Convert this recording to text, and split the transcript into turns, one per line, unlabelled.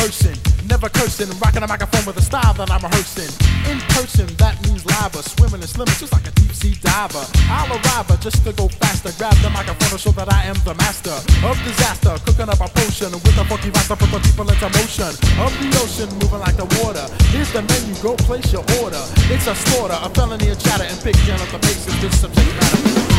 rehearsing, never cursing, rocking a microphone with a style that I'm rehearsing. In person, that means live, swimming and slimming just like a deep sea diver. I'll arrive just to go faster, grab the microphone to show that I am the master of disaster, cooking up a potion with a funky vibe to put the people into motion. Of the ocean, moving like the water. Here's the menu, go place your order. It's a slaughter, a felony, a chatter, and picking up the pace is just subject matter.